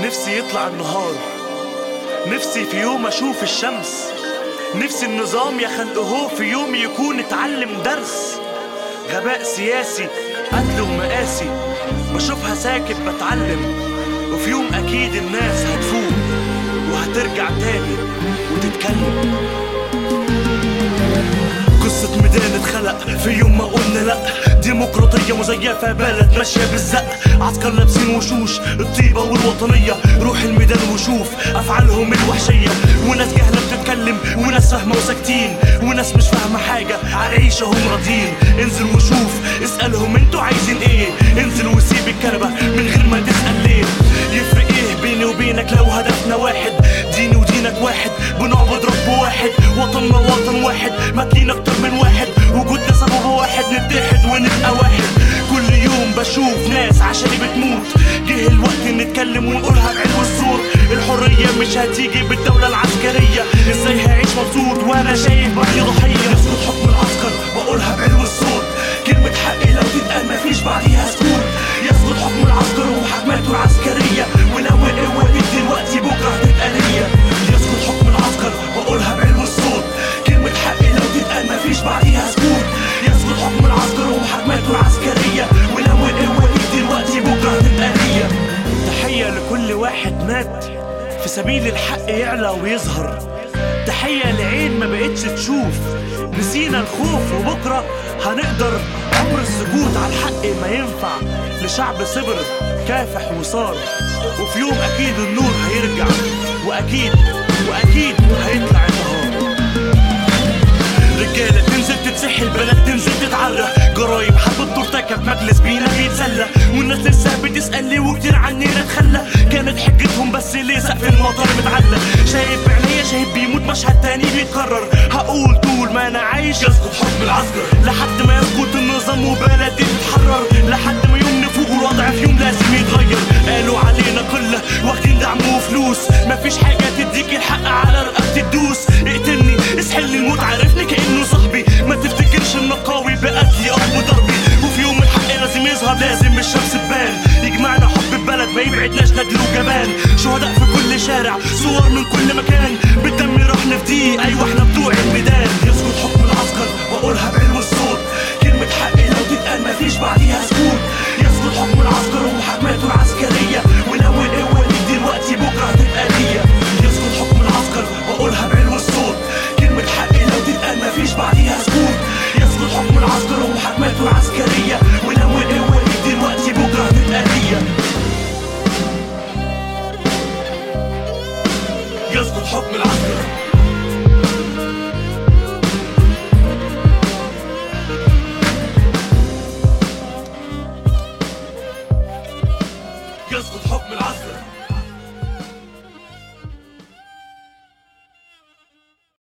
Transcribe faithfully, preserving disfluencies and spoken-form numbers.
نفسي يطلع النهار، نفسي في يوم اشوف الشمس، نفسي النظام يا خلقه في يوم يكون اتعلم درس. غباء سياسي قتل ومقاسي بشوفها ساكت بتعلم، وفي يوم اكيد الناس هتفوق وهترجع تاني وتتكلم. قصة ميدان اتخلق في يوم ما قلنا لأ، ديمقراطية مزيفة بلد ماشية بالزق، عسكر لابسين وشوش الطيبة والوطنية، روح الميدان وشوف أفعالهم الوحشية، وناس جهلة بتتكلم وناس فاهمة وساكتين، وناس مش فاهمة حاجة عالعيشة هم راضيين. انزل وشوف اسألهم انتوا عايزين ايه، انزل وسيب الكنبة من غير ما تسأل ليه. يفرق ايه بيني وبينك لو هدفنا واحد، ديني ودينك واحد، بنعبد رب واحد، وطننا وطن واحد، ماكلين اكتر من واحد، وجودنا سبب واحد، نتحد ونبقى واحد. كل يوم بشوف ناس عشاني بتموت، جه الوقت نتكلم ونقولها بعلو الصوت. الحرية مش هتيجي بالدولة العسكرية، ازاي هعيش مبسوط وانا شايف بعدي ضحية. يسقط حكم العسكر بقولها بعلو الصوت، كلمة حقي لو تتقال مفيش بعديها سكوت. يسقط حكم العسكر ومحاكماته العسكرية، ولو القوة دي دلوقتي بكرة هتبقى ليا. يسقط حكم العسكر بقولها بعلو الصوت، كلمة حقي لو تتقال مفيش بعديها سكوت. يسقط حكم العسكر ومحاكماته العسكرية، ولو القوة دي دلوقتي بكرة هتبقى ليا. تحية لكل واحد مات في سبيل الحق يعلى ويظهر، تحية لعين ما بقتش تشوف، نسينا الخوف وبكرة هنقدر. عمر السكوت على الحق ما ينفع لشعب صبر كافح وصار، وفي يوم أكيد النور هيرجع، وأكيد وأكيد هيطلع النهار. رجالة تنزل تتسحل، بلد تنزل تتعرى، جرايم حرب ترتكب، مجلس بينا بيتسلى، والناس لسه بتسأل ليه وكتير عننا اتخلى. كانت حجتهم بس ليه سقف المطار متعلى، شايف بعينيا شهيد بيموت مشهد تاني بيتكرر. هقول طول ما انا عايش يسقط حكم العسكر، لحد ما يسقط النظام وبلدي تتحرر، لحد ما يوم نفوق والوضع في يوم لازم يتغير. قالوا علينا قلة واخدين دعم وفلوس، مفيش حاجة تديك الحق على رقبتي تدوس. اقتلني اسحلني الموت عارفني كأنه صاحبي، ما تفتكرش ان قوي بقتلي او بضربي. وفي يوم الحق لازم يظهر، لازم الشمس تبان، يجمعنا حب البلد ما يبعدناش ندل وجبان. شهداء في كل شارع، صور من كل مكان، بالدم راح نفديه، ايوه احنا بتوع الميدان. يسقط حكم العسكر واقولها بعلو الصوت، كلمة حقي لو تتقال مفيش بعديها سكوت. يسقط حكم العسكر ومحاكماته العسكرية، ولو القوة دي دلوقتي بكرة هتبقى ليا. يسقط حكم العسكر واقولها بعلو الصوت، كلمة حقي لو تتقال مفيش بعديها سكوت. يسقط حكم العسكر ومحاكماته العسكرية، ولو القوة دي دلوقتي بكرة هتبقى ليا. يسقط حكم العسكر، يسقط حكم العسكر.